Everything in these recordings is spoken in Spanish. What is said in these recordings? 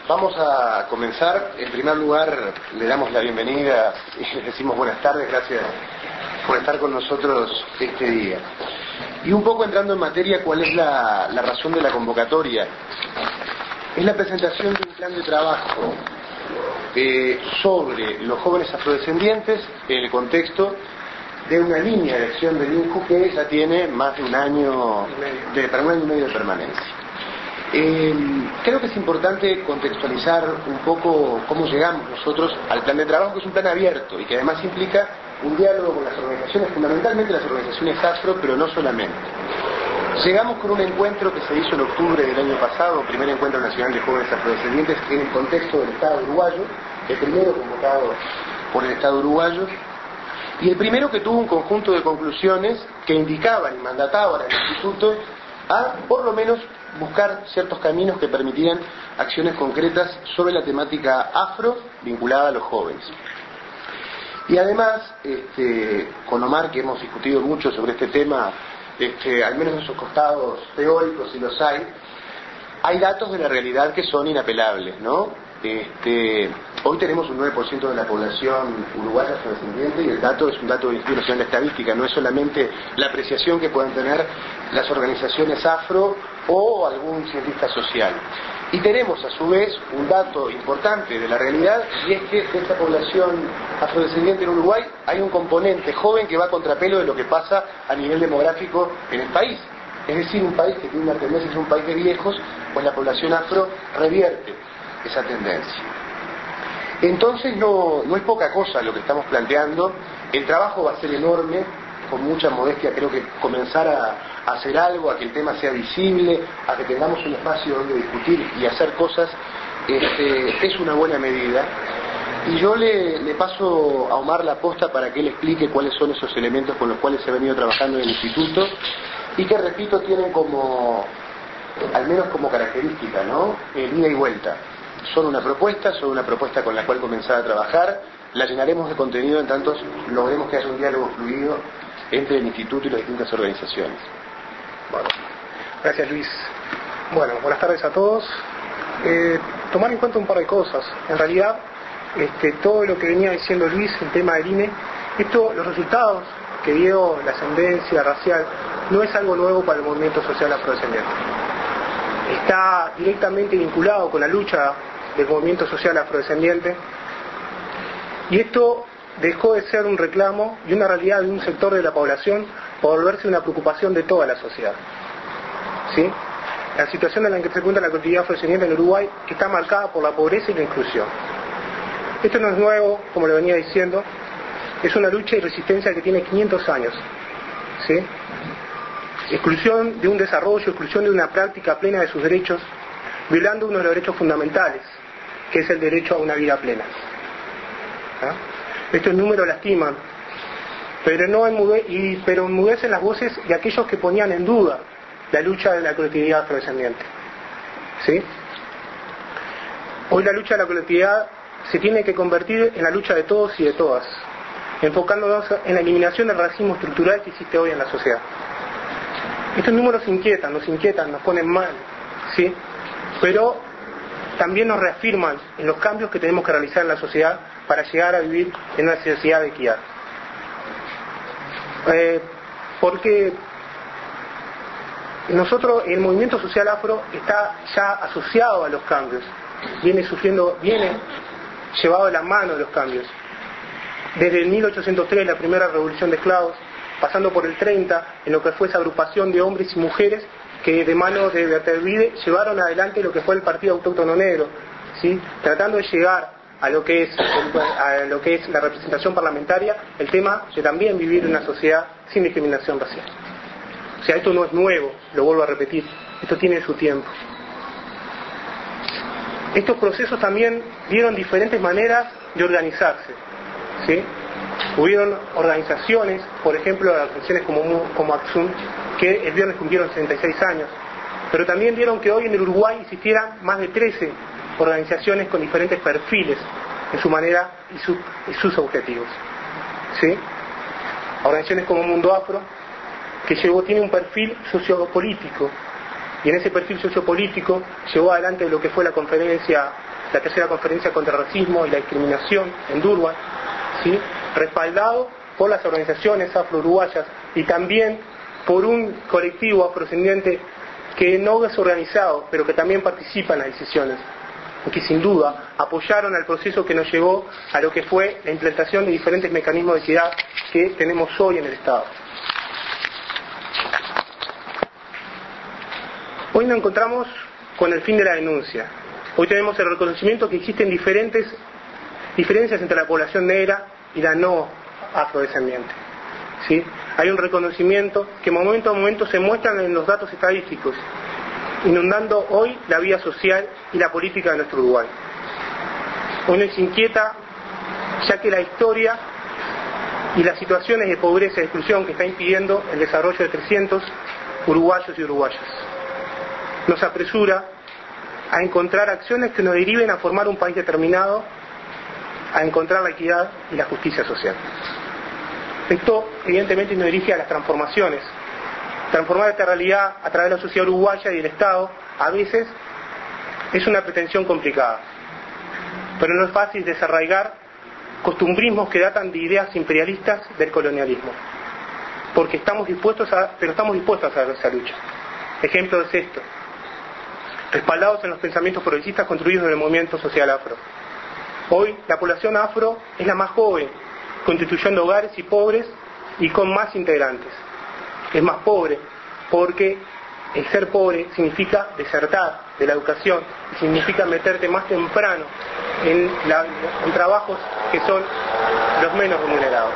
Vamos a comenzar. En primer lugar, le damos la bienvenida y les decimos buenas tardes. Gracias por estar con nosotros este día. Y un poco entrando en materia, ¿cuál es la razón de la convocatoria? Es la presentación de un plan de trabajo sobre los jóvenes afrodescendientes en el contexto de una línea de acción del INJU que ya tiene más de un año y medio de permanencia. Creo que es importante contextualizar un poco cómo llegamos nosotros al plan de trabajo, que es un plan abierto y que además implica un diálogo con las organizaciones, fundamentalmente las organizaciones afro, pero no solamente. Llegamos con un encuentro que se hizo en octubre del año pasado, primer encuentro nacional de jóvenes afrodescendientes en el contexto del Estado uruguayo, el primero convocado por el Estado uruguayo, y el primero que tuvo un conjunto de conclusiones que indicaban y mandataban al Instituto a, por lo menos, buscar ciertos caminos que permitieran acciones concretas sobre la temática afro vinculada a los jóvenes. Y además, con Omar, que hemos discutido mucho sobre este tema, al menos en sus costados teóricos, si los hay datos de la realidad que son inapelables, ¿no? Hoy tenemos un 9% de la población uruguaya afrodescendiente y el dato es un dato del Instituto Nacional de Estadística, no es solamente la apreciación que puedan tener las organizaciones afro o algún cientista social. Y tenemos a su vez un dato importante de la realidad, y es que de esta población afrodescendiente en Uruguay hay un componente joven que va a contrapelo de lo que pasa a nivel demográfico en el país. Es decir, un país que tiene una tendencia, es un país de viejos, pues la población afro revierte esa tendencia. Entonces no es poca cosa lo que estamos planteando. El trabajo va a ser enorme, con mucha modestia creo que comenzar a hacer algo, a que el tema sea visible, a que tengamos un espacio donde discutir y hacer cosas, es una buena medida. Y yo le paso a Omar la posta para que él explique cuáles son esos elementos con los cuales se ha venido trabajando en el Instituto y que, repito, tienen como, al menos como característica, ¿no? Ida y vuelta. Son una propuesta con la cual comenzar a trabajar, la llenaremos de contenido en tanto logremos que haya un diálogo fluido entre el Instituto y las distintas organizaciones. Bueno, gracias Luis. Bueno, buenas tardes a todos. Tomar en cuenta un par de cosas. En realidad, todo lo que venía diciendo Luis, el tema del INE, los resultados que dio la ascendencia racial, no es algo nuevo para el movimiento social afrodescendiente. Está directamente vinculado con la lucha del movimiento social afrodescendiente, y esto dejó de ser un reclamo y una realidad de un sector de la población para volverse una preocupación de toda la sociedad. ¿Sí? La situación en la que se encuentra la colectividad afrodescendiente en Uruguay está marcada por la pobreza y la inclusión. Esto no es nuevo, como le venía diciendo, es una lucha y resistencia que tiene 500 años. ¿Sí? Exclusión de un desarrollo, exclusión de una práctica plena de sus derechos, violando uno de los derechos fundamentales, que es el derecho a una vida plena. Estos números lastiman, pero enmudecen las voces de aquellos que ponían en duda la lucha de la colectividad afrodescendiente. ¿Sí? Hoy la lucha de la colectividad se tiene que convertir en la lucha de todos y de todas, enfocándonos en la eliminación del racismo estructural que existe hoy en la sociedad. Estos números nos ponen mal, ¿sí? Pero también nos reafirman en los cambios que tenemos que realizar en la sociedad para llegar a vivir en una sociedad de equidad. Porque el movimiento social afro está ya asociado a los cambios, viene llevado de la mano de los cambios. Desde el 1803, la primera revolución de esclavos, pasando por el 30, en lo que fue esa agrupación de hombres y mujeres que de manos de Berthelvide llevaron adelante lo que fue el Partido Autóctono Negro, ¿sí? Tratando de llegar a lo que es la representación parlamentaria, el tema de también vivir en una sociedad sin discriminación racial. O sea, esto no es nuevo, lo vuelvo a repetir, esto tiene su tiempo. Estos procesos también dieron diferentes maneras de organizarse, ¿sí? Hubieron organizaciones, por ejemplo, organizaciones como Axum, que el viernes cumplieron 66 años, pero también vieron que hoy en el Uruguay existieran más de 13 organizaciones con diferentes perfiles en su manera y sus objetivos. ¿Sí? Organizaciones como Mundo Afro, que tiene un perfil sociopolítico, y en ese perfil sociopolítico llevó adelante lo que fue la conferencia la tercera conferencia contra el racismo y la discriminación en Durban, ¿sí?, respaldado por las organizaciones afro-uruguayas y también por un colectivo afrodescendiente que no es organizado, pero que también participa en las decisiones, y que sin duda apoyaron al proceso que nos llevó a lo que fue la implantación de diferentes mecanismos de equidad que tenemos hoy en el Estado. Hoy nos encontramos con el fin de la denuncia. Hoy tenemos el reconocimiento que existen diferencias entre la población negra y la no afrodescendiente, ¿sí? Hay un reconocimiento que momento a momento se muestran en los datos estadísticos, inundando hoy la vida social y la política de nuestro Uruguay. Hoy nos inquieta, ya que la historia y las situaciones de pobreza y exclusión que está impidiendo el desarrollo de 300 uruguayos y uruguayas. Nos apresura a encontrar acciones que nos deriven a formar un país determinado, a encontrar la equidad y la justicia social. Esto evidentemente nos dirige a las transformaciones. Transformar esta realidad a través de la sociedad uruguaya y el Estado a veces es una pretensión complicada, pero no es fácil desarraigar costumbrismos que datan de ideas imperialistas del colonialismo, porque estamos dispuestos a hacer esa lucha. Ejemplo es esto: respaldados en los pensamientos progresistas construidos en el movimiento social afro. Hoy la población afro es la más joven, constituyendo hogares y pobres y con más integrantes. Es más pobre porque el ser pobre significa desertar de la educación, significa meterte más temprano en trabajos que son los menos remunerados.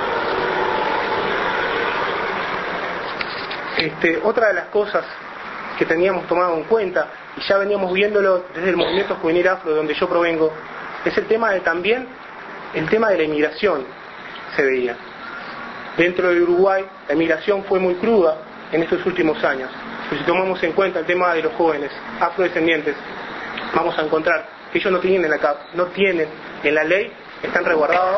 Otra de las cosas que teníamos tomado en cuenta, y ya veníamos viéndolo desde el movimiento juvenil afro, de donde yo provengo, es el tema de la inmigración. Se veía dentro de Uruguay, la inmigración fue muy cruda en estos últimos años, pero si tomamos en cuenta el tema de los jóvenes afrodescendientes, vamos a encontrar que ellos no tienen en la ley, están resguardados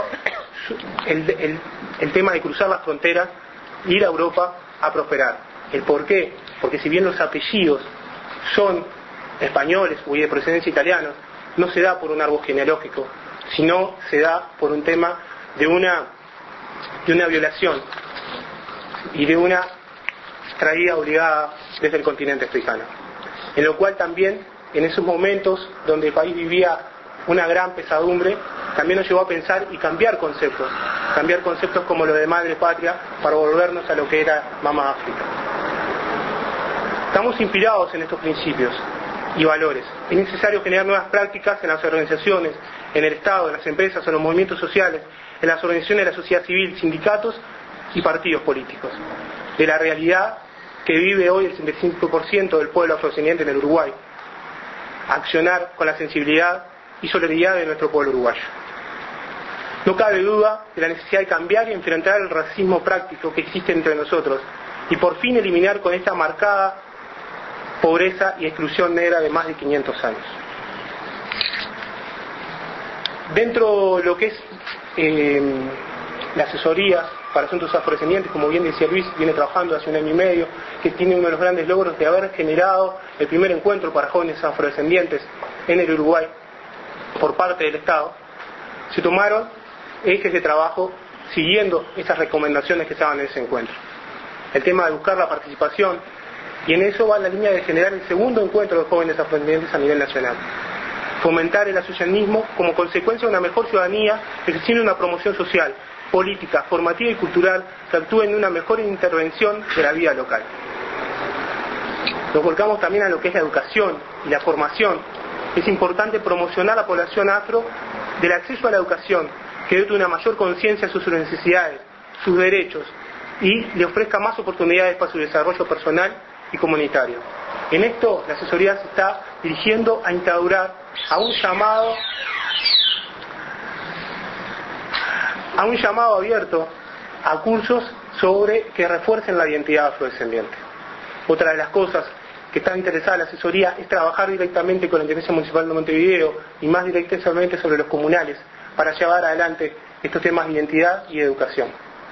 el tema de cruzar las fronteras, ir a Europa a prosperar. ¿El por qué? Porque si bien los apellidos son españoles o de procedencia italiana, no se da por un árbol genealógico, sino se da por un tema de una violación y de una traída obligada desde el continente africano, en lo cual también en esos momentos donde el país vivía una gran pesadumbre, también nos llevó a pensar y cambiar conceptos como lo de madre patria, para volvernos a lo que era mamá África. Estamos inspirados en estos principios y valores. Es necesario generar nuevas prácticas en las organizaciones, en el Estado, en las empresas, en los movimientos sociales, en las organizaciones de la sociedad civil, sindicatos y partidos políticos, de la realidad que vive hoy el 75% del pueblo afrodescendiente en el Uruguay. Accionar con la sensibilidad y solidaridad de nuestro pueblo uruguayo. No cabe duda de la necesidad de cambiar y enfrentar el racismo práctico que existe entre nosotros y por fin eliminar con esta marcada pobreza y exclusión negra de más de 500 años. Dentro de lo que es la asesoría para asuntos afrodescendientes, como bien decía Luis, viene trabajando hace 1 año y medio, que tiene uno de los grandes logros de haber generado el primer encuentro para jóvenes afrodescendientes en el Uruguay por parte del Estado. Se tomaron ejes de trabajo siguiendo esas recomendaciones que estaban en ese encuentro. El tema de buscar la participación, y en eso va la línea de generar el segundo encuentro de jóvenes afrodescendientes a nivel nacional. Fomentar el asociacionismo como consecuencia de una mejor ciudadanía, ejerciendo una promoción social, política, formativa y cultural que actúe en una mejor intervención de la vida local. Nos volcamos también a lo que es la educación y la formación. Es importante promocionar a la población afro del acceso a la educación, que dote una mayor conciencia sobre sus necesidades, sus derechos, y le ofrezca más oportunidades para su desarrollo personal y comunitario. En esto, la asesoría se está dirigiendo a instaurar a un llamado abierto a cursos que refuercen la identidad afrodescendiente. Otra de las cosas que está interesada la asesoría es trabajar directamente con la Intendencia Municipal de Montevideo y más directamente sobre los comunales para llevar adelante estos temas de identidad y educación.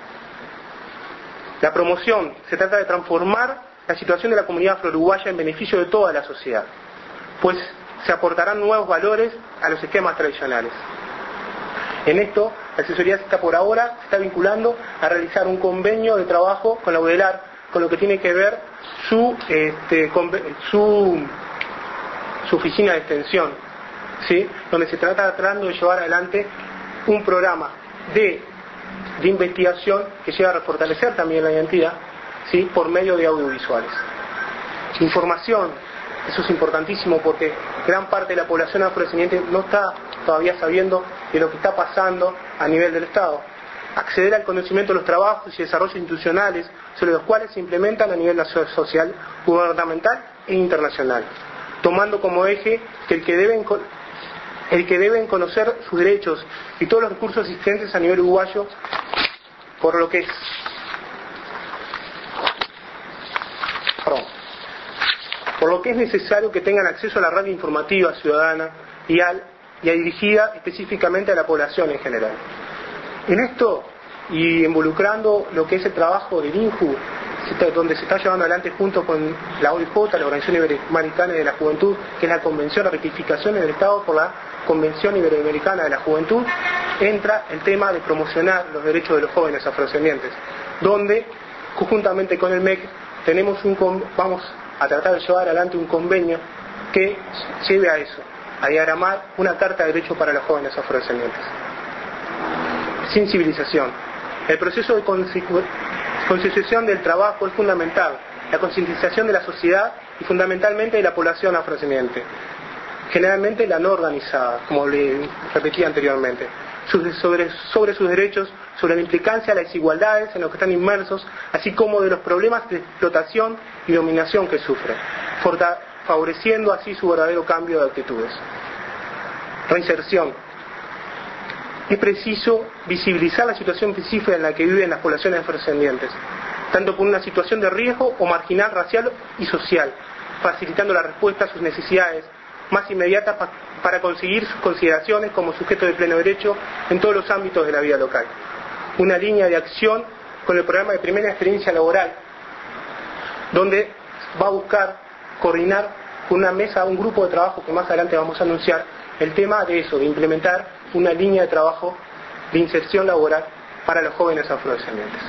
La promoción se trata de transformar la situación de la comunidad afro-uruguaya en beneficio de toda la sociedad, pues se aportarán nuevos valores a los esquemas tradicionales. En esto, la asesoría por ahora se está vinculando a realizar un convenio de trabajo con la UDELAR, con lo que tiene que ver su oficina de extensión, ¿sí? Donde se trata tratando de llevar adelante un programa de investigación que lleva a fortalecer también la identidad, ¿sí? Por medio de audiovisuales. Información, eso es importantísimo porque gran parte de la población afrodescendiente no está todavía sabiendo de lo que está pasando a nivel del Estado. Acceder al conocimiento de los trabajos y desarrollos institucionales sobre los cuales se implementan a nivel social, gubernamental e internacional, tomando como eje que el que deben conocer sus derechos y todos los recursos existentes a nivel uruguayo, por lo que es necesario que tengan acceso a la radio informativa ciudadana y dirigida específicamente a la población en general. En esto, y involucrando lo que es el trabajo del INJU, donde se está llevando adelante junto con la OIJ, la Organización Iberoamericana de la Juventud, que es la Convención de Rectificación del Estado por la Convención Iberoamericana de la Juventud, entra el tema de promocionar los derechos de los jóvenes afrodescendientes, donde, conjuntamente con el MEC, vamos a tratar de llevar adelante un convenio que lleve a eso, a diagramar una carta de derechos para los jóvenes afrodescendientes. Sensibilización. El proceso de concienciación del trabajo es fundamental, la concientización de la sociedad y fundamentalmente de la población afrodescendiente, generalmente la no organizada, como le repetí anteriormente, sobre sus derechos, sobre la implicancia de las desigualdades en los que están inmersos, así como de los problemas de explotación y dominación que sufren, favoreciendo así su verdadero cambio de actitudes. Reinserción. Es preciso visibilizar la situación específica en la que viven las poblaciones afrodescendientes, tanto por una situación de riesgo o marginal racial y social, facilitando la respuesta a sus necesidades más inmediatas para conseguir sus consideraciones como sujetos de pleno derecho en todos los ámbitos de la vida local. Una línea de acción con el programa de primera experiencia laboral, donde va a buscar coordinar con una mesa, un grupo de trabajo que más adelante vamos a anunciar, el tema de eso, de implementar una línea de trabajo de inserción laboral para los jóvenes afrodescendientes.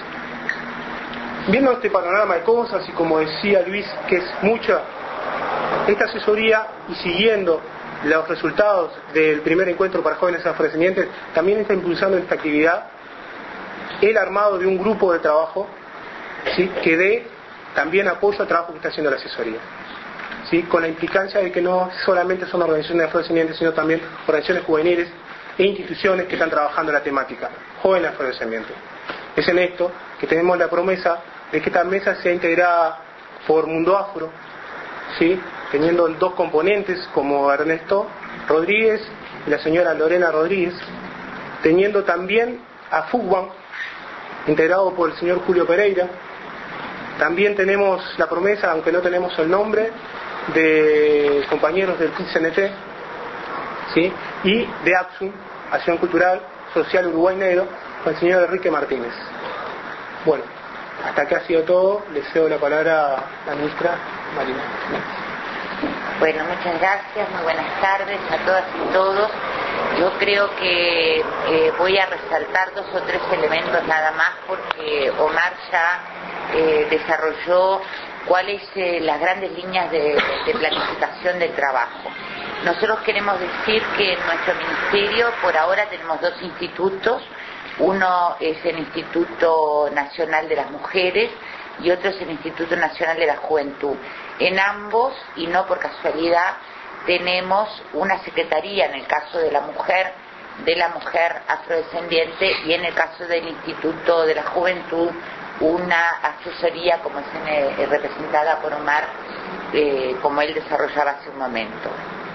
Viendo este panorama de cosas, y como decía Luis, que es mucha, esta asesoría, y siguiendo los resultados del primer encuentro para jóvenes afrodescendientes, también está impulsando esta actividad el armado de un grupo de trabajo, ¿sí?, que dé también apoyo al trabajo que está haciendo la asesoría, ¿sí?, con la implicancia de que no solamente son organizaciones afrodescendientes, sino también organizaciones juveniles e instituciones que están trabajando en la temática jóvenes afrodescendientes. Es en esto que tenemos la promesa de que esta mesa sea integrada por Mundo Afro, ¿sí?, teniendo dos componentes como Ernesto Rodríguez y la señora Lorena Rodríguez, teniendo también a FUCBAN, integrado por el señor Julio Pereira. También tenemos la promesa, aunque no tenemos el nombre, de compañeros del CIT-CNT, ¿sí?, y de ACSUM, Acción Cultural Social Uruguay Negro, con el señor Enrique Martínez. Bueno, hasta acá ha sido todo. Le cedo la palabra a la ministra Marina. Bueno, muchas gracias, muy buenas tardes a todas y todos. Yo creo que voy a resaltar 2 o 3 elementos nada más, porque Omar ya desarrolló cuáles las grandes líneas de planificación del trabajo. Nosotros queremos decir que en nuestro ministerio por ahora tenemos 2 institutos. Uno es el Instituto Nacional de las Mujeres y otro es el Instituto Nacional de la Juventud. En ambos, y no por casualidad, tenemos una secretaría en el caso de la mujer afrodescendiente, y en el caso del Instituto de la Juventud una asesoría como es representada por Omar, como él desarrollaba hace un momento.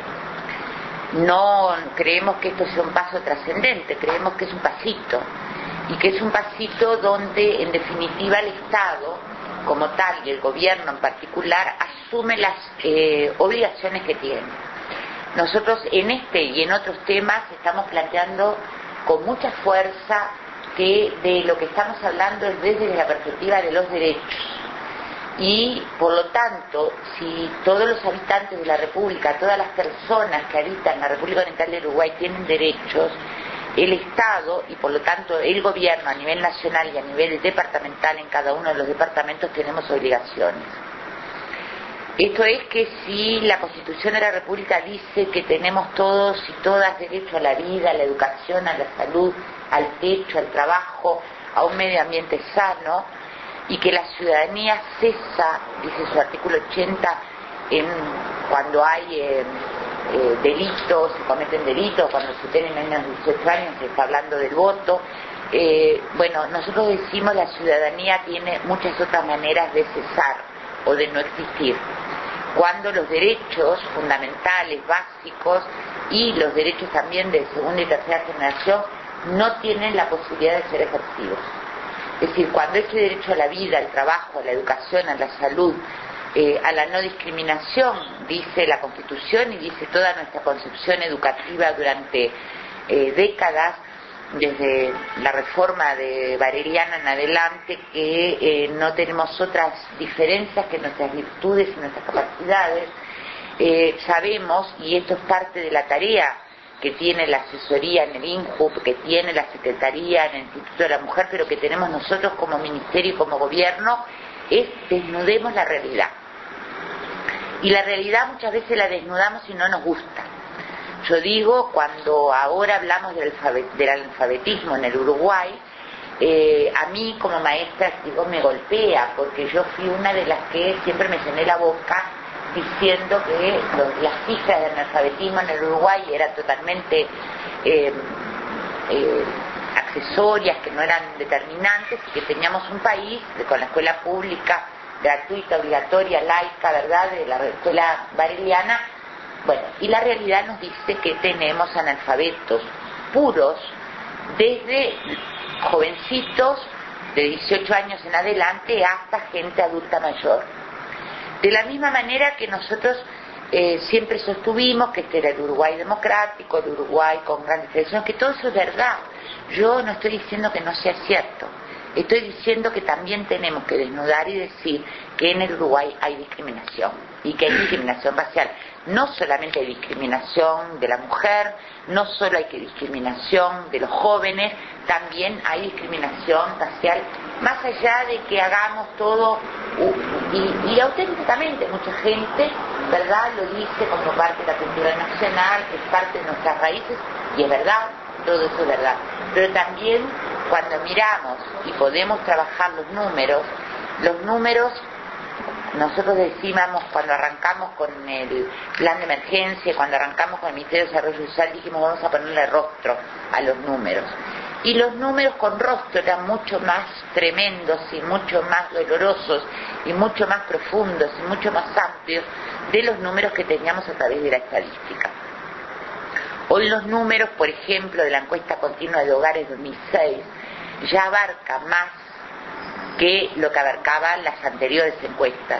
No creemos que esto sea un paso trascendente, creemos que es un pasito, y que es un pasito donde en definitiva el Estado como tal y el gobierno en particular asume las obligaciones que tiene. Nosotros en este y en otros temas estamos planteando con mucha fuerza que de lo que estamos hablando es desde la perspectiva de los derechos. y por lo tanto, si todos los habitantes de la República, todas las personas que habitan la República Oriental del Uruguay tienen derechos, el Estado y por lo tanto el gobierno a nivel nacional y a nivel departamental en cada uno de los departamentos tenemos obligaciones. Esto es que si la Constitución de la República dice que tenemos todos y todas derecho a la vida, a la educación, a la salud, al techo, al trabajo, a un medio ambiente sano, y que la ciudadanía cesa, dice su artículo 80, cuando hay delitos, se cometen delitos, cuando se tienen menos de 18 años, se está hablando del voto. Bueno, nosotros decimos la ciudadanía tiene muchas otras maneras de cesar o de no existir. Cuando los derechos fundamentales, básicos, y los derechos también de segunda y tercera generación no tienen la posibilidad de ser ejercidos. Es decir, cuando ese derecho a la vida, al trabajo, a la educación, a la salud, a la no discriminación, dice la Constitución y dice toda nuestra concepción educativa durante décadas, desde la reforma de Bareliana en adelante, que no tenemos otras diferencias que nuestras virtudes y nuestras capacidades. Sabemos, y esto es parte de la tarea que tiene la asesoría en el INJUP, que tiene la Secretaría en el Instituto de la Mujer, pero que tenemos nosotros como Ministerio y como Gobierno, es desnudemos la realidad. Y la realidad muchas veces la desnudamos y no nos gusta. Yo digo, cuando ahora hablamos del alfabetismo en el Uruguay, a mí como maestra, digo, me golpea, porque yo fui una de las que siempre me llené la boca diciendo que las cifras del analfabetismo en el Uruguay eran totalmente accesorias, que no eran determinantes, y que teníamos un país con la escuela pública, gratuita, obligatoria, laica, ¿verdad?, de la escuela bareliana. Bueno, y la realidad nos dice que tenemos analfabetos puros desde jovencitos de 18 años en adelante hasta gente adulta mayor. De la misma manera que nosotros siempre sostuvimos que este era el Uruguay democrático, el Uruguay con grandes tradiciones, que todo eso es verdad. Yo no estoy diciendo que no sea cierto. Estoy diciendo que también tenemos que desnudar y decir que en el Uruguay hay discriminación, y que hay discriminación racial. No solamente hay discriminación de la mujer, no solo hay discriminación de los jóvenes, también hay discriminación racial, más allá de que hagamos todo, y auténticamente mucha gente, ¿verdad?, lo dice como parte de la cultura nacional, que es parte de nuestras raíces, y es verdad, todo eso es verdad. Pero también cuando miramos y podemos trabajar los números, nosotros decíamos, cuando arrancamos con el plan de emergencia, cuando arrancamos con el Ministerio de Desarrollo Social, dijimos vamos a ponerle rostro a los números. Y los números con rostro eran mucho más tremendos y mucho más dolorosos y mucho más profundos y mucho más amplios de los números que teníamos a través de la estadística. Hoy los números, por ejemplo, de la encuesta continua de hogares 2006 ya abarca más que lo que abarcaban las anteriores encuestas.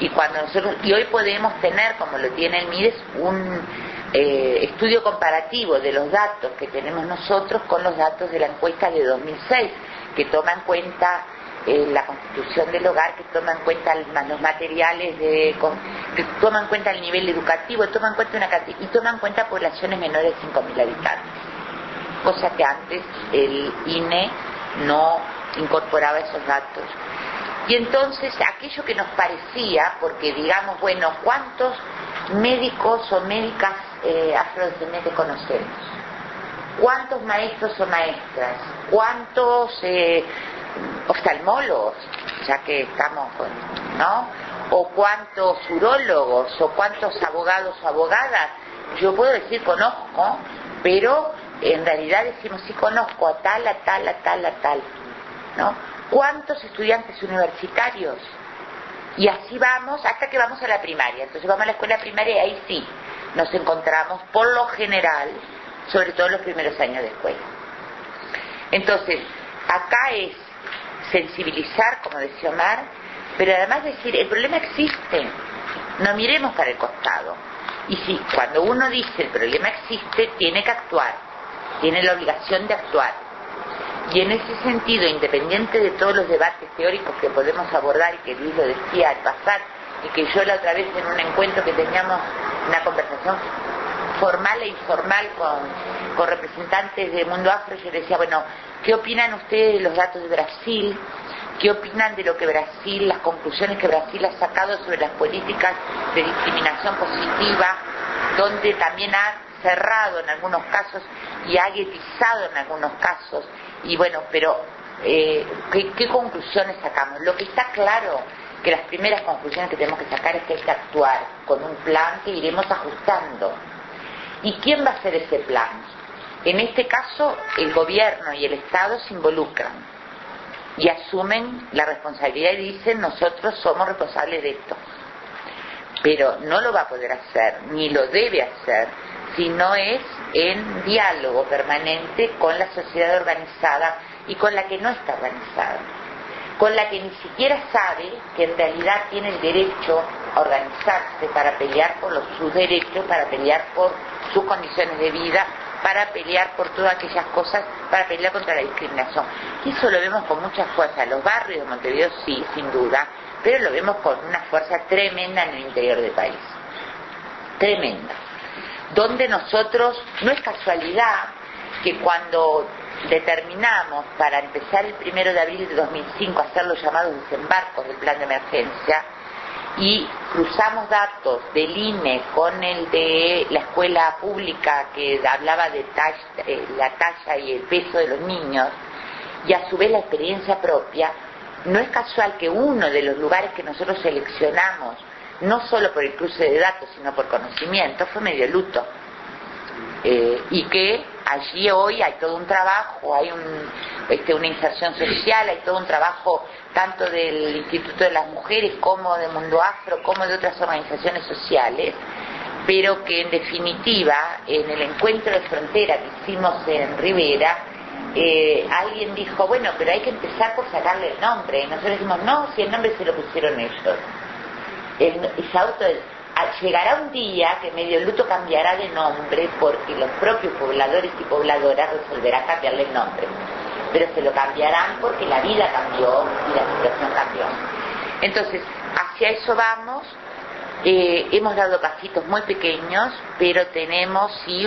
Y hoy podemos tener, como lo tiene el MIDES, un estudio comparativo de los datos que tenemos nosotros con los datos de la encuesta de 2006, que toma en cuenta la constitución del hogar, que toma en cuenta los materiales, que toma en cuenta el nivel educativo, toma en cuenta poblaciones menores de 5.000 habitantes, cosa que antes el INE no incorporaba esos datos. Y entonces aquello que nos parecía, porque digamos, bueno, ¿cuántos médicos o médicas afrodescendientes conocemos? ¿Cuántos maestros o maestras? ¿Cuántos oftalmólogos? Ya que estamos con, ¿no? ¿O cuántos urólogos? ¿O cuántos abogados o abogadas? Yo puedo decir conozco, pero en realidad decimos sí conozco a tal, ¿no? ¿Cuántos estudiantes universitarios? Y así vamos hasta que vamos a la primaria. Entonces vamos a la escuela primaria y ahí sí nos encontramos por lo general, sobre todo en los primeros años de escuela. Entonces, acá es sensibilizar, como decía Omar, pero además decir, el problema existe, no miremos para el costado. Y sí, cuando uno dice el problema existe, tiene que actuar, tiene la obligación de actuar. Y en ese sentido, independiente de todos los debates teóricos que podemos abordar, y que Luis lo decía al pasar, y que yo la otra vez en un encuentro que teníamos una conversación formal e informal con representantes del mundo afro, yo decía, bueno, ¿qué opinan ustedes de los datos de Brasil? ¿Qué opinan de lo que Brasil, las conclusiones que Brasil ha sacado sobre las políticas de discriminación positiva, donde también ha cerrado en algunos casos y ha guetizado en algunos casos? Y bueno, pero ¿qué conclusiones sacamos? Lo que está claro, que las primeras conclusiones que tenemos que sacar es que hay que actuar con un plan que iremos ajustando. ¿Y quién va a hacer ese plan? En este caso, el gobierno y el Estado se involucran y asumen la responsabilidad y dicen, nosotros somos responsables de esto. Pero no lo va a poder hacer, ni lo debe hacer, si no es en diálogo permanente con la sociedad organizada y con la que no está organizada, con la que ni siquiera sabe que en realidad tiene el derecho a organizarse para pelear por sus derechos, para pelear por sus condiciones de vida, para pelear por todas aquellas cosas, para pelear contra la discriminación. Y eso lo vemos con mucha fuerza. En los barrios de Montevideo sí, sin duda, pero lo vemos con una fuerza tremenda en el interior del país. Tremenda. Donde nosotros, no es casualidad que cuando determinamos para empezar el 1 de abril de 2005 hacer los llamados desembarcos del plan de emergencia y cruzamos datos del INE con el de la escuela pública que hablaba de la talla y el peso de los niños, y a su vez la experiencia propia, no es casual que uno de los lugares que nosotros seleccionamos, no solo por el cruce de datos sino por conocimiento, fue Medio Luto. Y que allí hoy hay todo un trabajo, hay una inserción social, hay todo un trabajo tanto del Instituto de las Mujeres como de Mundo Afro, como de otras organizaciones sociales, pero que en definitiva, en el encuentro de frontera que hicimos en Rivera, alguien dijo, bueno, pero hay que empezar por sacarle el nombre. Y nosotros dijimos, no, si el nombre se lo pusieron ellos. Llegará un día que Medio Luto cambiará de nombre porque los propios pobladores y pobladoras resolverán cambiarle el nombre, pero se lo cambiarán porque la vida cambió y la situación cambió. Entonces, hacia eso vamos. Hemos dado pasitos muy pequeños, pero tenemos sí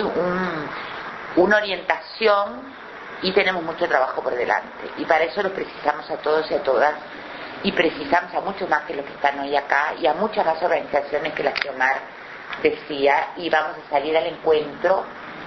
una orientación y tenemos mucho trabajo por delante, y para eso los precisamos a todos y a todas, y precisamos a muchos más que los que están hoy acá y a muchas más organizaciones que las que Omar decía, y vamos a salir al encuentro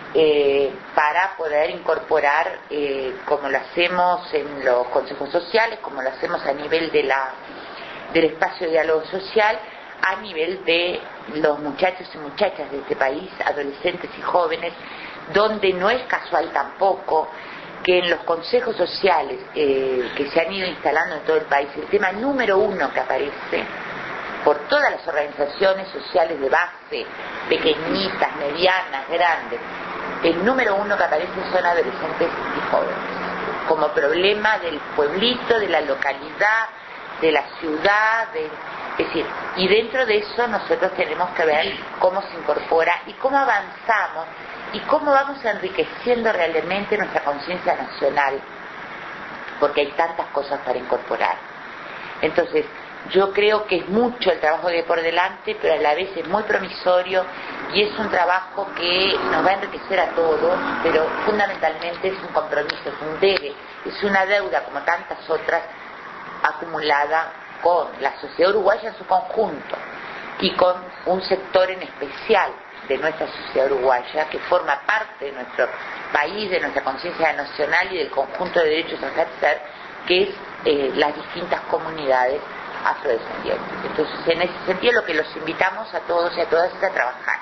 para poder incorporar, como lo hacemos en los consejos sociales, como lo hacemos a nivel del espacio de diálogo social, a nivel de los muchachos y muchachas de este país, adolescentes y jóvenes, donde no es casual tampoco que en los consejos sociales que se han ido instalando en todo el país, el tema número uno que aparece por todas las organizaciones sociales de base, pequeñitas, medianas, grandes, el número uno que aparece son adolescentes y jóvenes, como problema del pueblito, de la localidad, de la ciudad, es decir, y dentro de eso nosotros tenemos que ver cómo se incorpora y cómo avanzamos y cómo vamos enriqueciendo realmente nuestra conciencia nacional, porque hay tantas cosas para incorporar. Entonces, yo creo que es mucho el trabajo que hay por delante, pero a la vez es muy promisorio y es un trabajo que nos va a enriquecer a todos, pero fundamentalmente es un compromiso, es un debe, es una deuda como tantas otras acumulada con la sociedad uruguaya en su conjunto y con un sector en especial de nuestra sociedad uruguaya que forma parte de nuestro país, de nuestra conciencia nacional y del conjunto de derechos a ejercer, que es las distintas comunidades afrodescendientes. Entonces, en ese sentido, lo que los invitamos a todos y a todas es a trabajar.